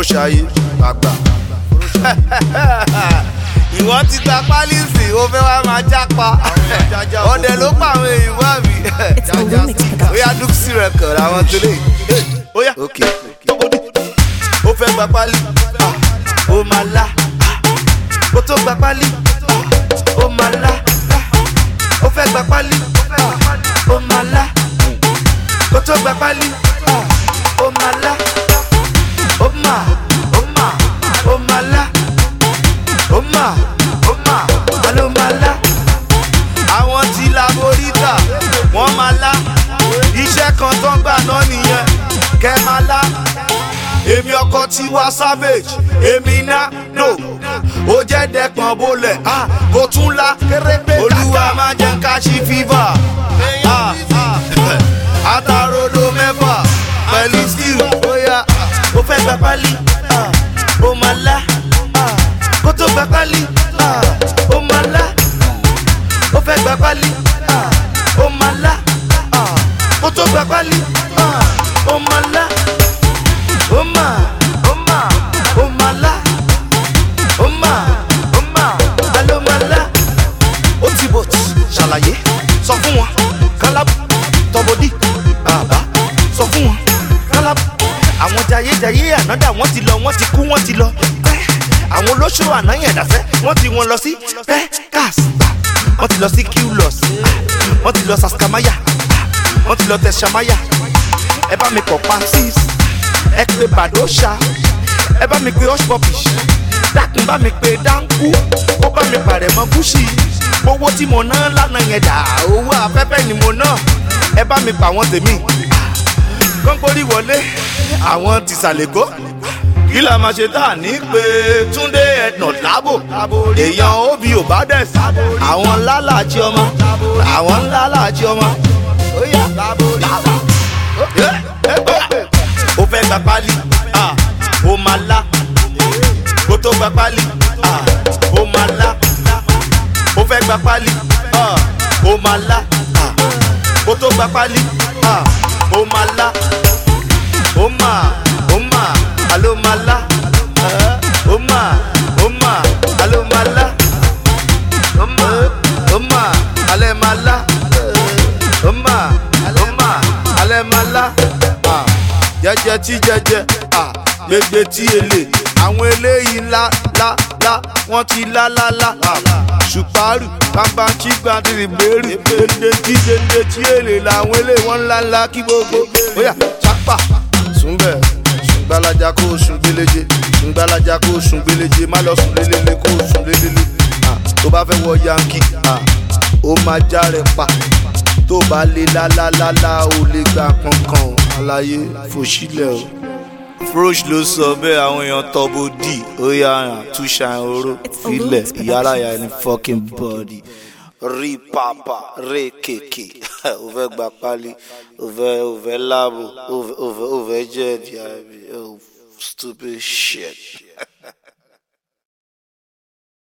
Foroṣayé àgbà. Ìwọ ti gba pálí sí o fẹ́ wá máa jápa. Ọdẹ ló pa àwọn èèyàn wá mi. Oya Duxi record àwọn tó lè. Oya ó fẹ́ gba pálí. Ó máa lá. Ó tó gba pálí. Ó máa lá. Ó fẹ́ gba pálí. Ó máa lá. Ó tó gba pálí. Ó máa lá. Ó máa lá. Ó máa ló máa lá. Àwọn tí Laborita wọ́n máa lá. Iṣẹ́ kan tó ń gbà náà nìyẹn kẹ́ máa lá. Èmi ọkọ Tiwa Savage, èmi náà no. Ó jẹ́ dẹ́pọ̀n bolẹ̀, kò tún la. Olúwa máa jẹ́ ká ṣí fífà. Àtàròdò mẹ́fà pẹ̀lú skill. Bóyá ó fẹ́ gba pálí, ó máa lá. Kó tó gba pálí, ó máa lá. Ó fẹ́ gba pálí, ó máa lá. Kó tó gba pálí, ó máa lá. Ó máa lá. Ló máa lá. Ó ti bò tí ṣàlàyé sọ fún wọn kálábù tọbọdí bàbá sọ fún wọn kálábù. Àwọn jayéjayé ànádà wọ́n ti lọ wọ́n ti kú wọ́n ti lọ. Àwọn olóṣù ànáyẹ̀dàfẹ́ wọ́n ti wọn lọ sí Pecas, wọ́n ti lọ sí Qlos, wọ́n ti lọ Saskamaya, wọ́n ti lọ Teshamaya. Ẹ bá mi kọ̀ pa six, ẹ pé Badosha, ẹ bá mi pé Hush Puppies, dákun bá mi pé Dánkù, ó bá mi pàrẹ̀ mọ́ Gucci. Owó tí mo ná lánàá yẹn dà, owó afẹ́fẹ́ ni mo ná. Ẹ bá mi pa àwọn tèmi kọ́ńkórí wọlé àwọn tìsàlẹ̀kọ́. Kí la máa ṣe tá à ní pé Túndé ẹ̀nà lábò èèyàn Obi Obades àwọn lálàájí ọmọ àwọn lálàájí ọmọ. Ó fẹ́ gba pálí, ó máa lá. Kó tó gba pálí, ó máa lá. Ó fẹ́ gba pálí, ó máa lá. Kó tó gba pálí, ó máa lá. Ó máa ló máa lá. Ó máa ló máa lá. Ó máa alẹ́ máa lá. Ó máa alẹ́ máa lá. Jẹ́jẹ́ tí jẹ́jẹ́ gbégbé tí èlé. Àwọn eléyìí ńlá wọ́n ti lá. Ṣùpárù bàbá tí gbàdúrà bèrè. Dèndé tí èlé làwọn eléyìí wọ́n ńlá kí gbogbo. Bóyá chápà súnbẹ̀. Gbalaja kó sùn gbéléje, gbalaja kó sùn gbéléje, má lọ sùn lélele kó sùn lélele. Tó bá fẹ́ wọ Yankee, ó máa já rẹ̀ pa. Tó bá lé lálálálá, ó lè gba kankan. Àlàyé fòṣìlẹ̀ o. Frosh ló sọ bẹ́ẹ̀ àwọn èèyàn tọ́bọ̀ dì. Ó yà tún ṣàn oró filẹ̀ ìyárayà ní fucking body. Rí pàpà ré kèké. Ó fẹ́ gba pálí, ó fẹ́ láàbò, ó fẹ́ jẹ́ ẹ̀dì àbí. Oh, stupid shit.